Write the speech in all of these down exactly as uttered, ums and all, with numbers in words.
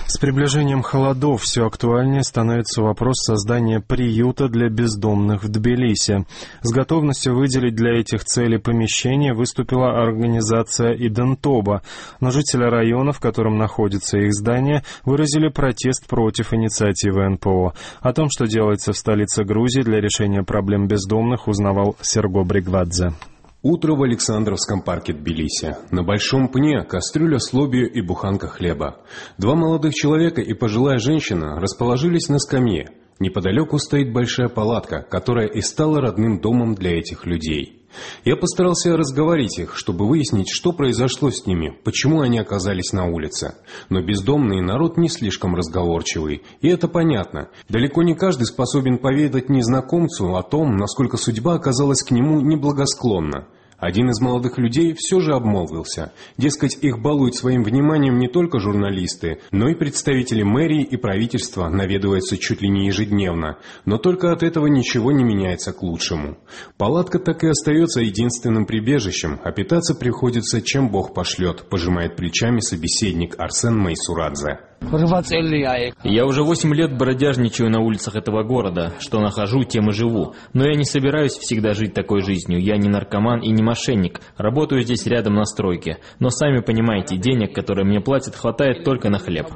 С приближением холодов все актуальнее становится вопрос создания приюта для бездомных в Тбилиси. С готовностью выделить для этих целей помещение выступила организация «Идентоба», но жители района, в котором находится их здание, выразили протест против инициативы эн пэ о. О том, что делается в столице Грузии для решения проблем бездомных, узнавал Серго Бригвадзе. Утро в Александровском парке Тбилиси. На большом пне кастрюля с лобио и буханка хлеба. Два молодых человека и пожилая женщина расположились на скамье. Неподалеку стоит большая палатка, которая и стала родным домом для этих людей. Я постарался разговорить их, чтобы выяснить, что произошло с ними, почему они оказались на улице. Но бездомный народ не слишком разговорчивый, и это понятно. Далеко не каждый способен поведать незнакомцу о том, насколько судьба оказалась к нему неблагосклонна. Один из молодых людей все же обмолвился. Дескать, их балуют своим вниманием не только журналисты, но и представители мэрии и правительства наведываются чуть ли не ежедневно. Но только от этого ничего не меняется к лучшему. Палатка так и остается единственным прибежищем, а питаться приходится, чем Бог пошлет, пожимает плечами собеседник Арсен Майсурадзе. Я уже восемь лет бродяжничаю на улицах этого города. Что нахожу, тем и живу. Но я не собираюсь всегда жить такой жизнью. Я не наркоман и не мошенник. Работаю здесь рядом на стройке. Но сами понимаете, денег, которые мне платят, хватает только на хлеб.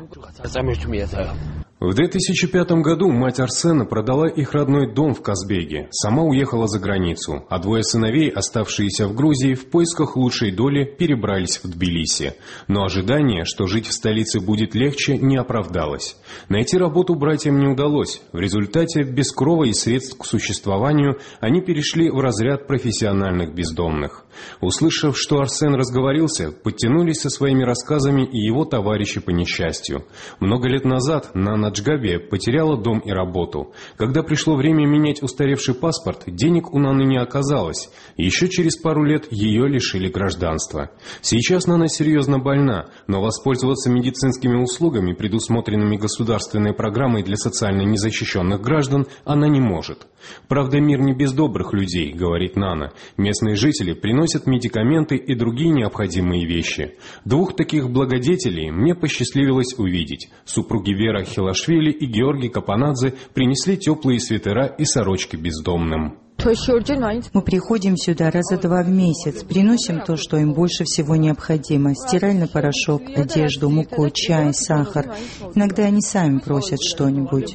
В две тысячи пятом году мать Арсена продала их родной дом в Казбеге, сама уехала за границу, а двое сыновей, оставшиеся в Грузии, в поисках лучшей доли перебрались в Тбилиси. Но ожидание, что жить в столице будет легче, не оправдалось. Найти работу братьям не удалось. В результате, без крова и средств к существованию, они перешли в разряд профессиональных бездомных. Услышав, что Арсен разговорился, подтянулись со своими рассказами и его товарищи по несчастью. Много лет назад Нана Джгабия потеряла дом и работу. Когда пришло время менять устаревший паспорт, денег у Наны не оказалось. Еще через пару лет ее лишили гражданства. Сейчас Нана серьезно больна, но воспользоваться медицинскими услугами, предусмотренными государственной программой для социально незащищенных граждан, она не может. «Правда, мир не без добрых людей», — говорит Нана. «Местные жители приносят медикаменты и другие необходимые вещи. Двух таких благодетелей мне посчастливилось увидеть. Супруги Вера Хилашвили и Георгий Капанадзе принесли теплые свитера и сорочки бездомным». Мы приходим сюда раза два в месяц, приносим то, что им больше всего необходимо: стиральный порошок, одежду, муку, чай, сахар. Иногда они сами просят что-нибудь.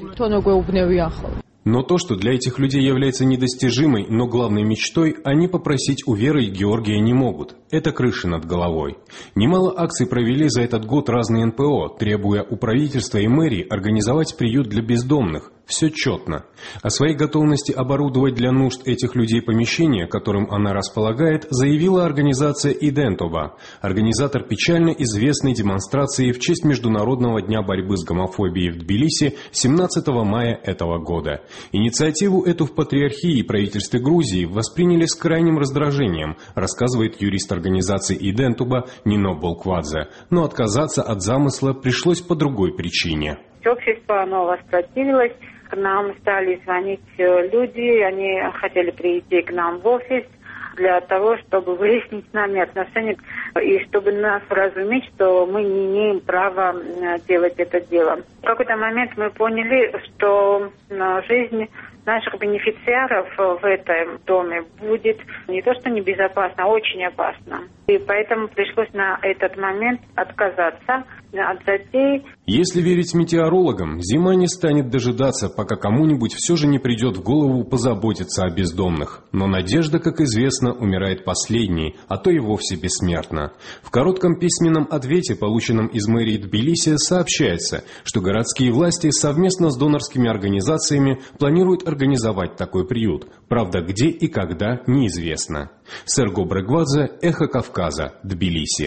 Но то, что для этих людей является недостижимой, но главной мечтой, они попросить у Веры и Георгия не могут. Это крыша над головой. Немало акций провели за этот год разные эн пэ о, требуя у правительства и мэрии организовать приют для бездомных. Все четно. О своей готовности оборудовать для нужд этих людей помещение, которым она располагает, заявила организация «Идентоба», организатор печально известной демонстрации в честь Международного дня борьбы с гомофобией в Тбилиси семнадцатого мая этого года. Инициативу эту в Патриархии и правительстве Грузии восприняли с крайним раздражением, рассказывает юрист организации «Идентоба» Нино Болквадзе, но отказаться от замысла пришлось по другой причине. Общество, оно воспротивилось. К нам стали звонить люди, они хотели прийти к нам в офис для того, чтобы выяснить с нами отношения и чтобы нас вразумить, что мы не имеем права делать это дело. В какой-то момент мы поняли, что жизнь наших бенефициаров в этом доме будет не то что небезопасно, а очень опасно. И поэтому пришлось на этот момент отказаться от затеи. Если верить метеорологам, зима не станет дожидаться, пока кому-нибудь все же не придет в голову позаботиться о бездомных. Но надежда, как известно, умирает последней, а то и вовсе бессмертна. В коротком письменном ответе, полученном из мэрии Тбилиси, сообщается, что городские власти совместно с донорскими организациями планируют организовать такой приют. Правда, где и когда, неизвестно. Серго Бригвадзе, Эхо Кавказа, Тбилиси.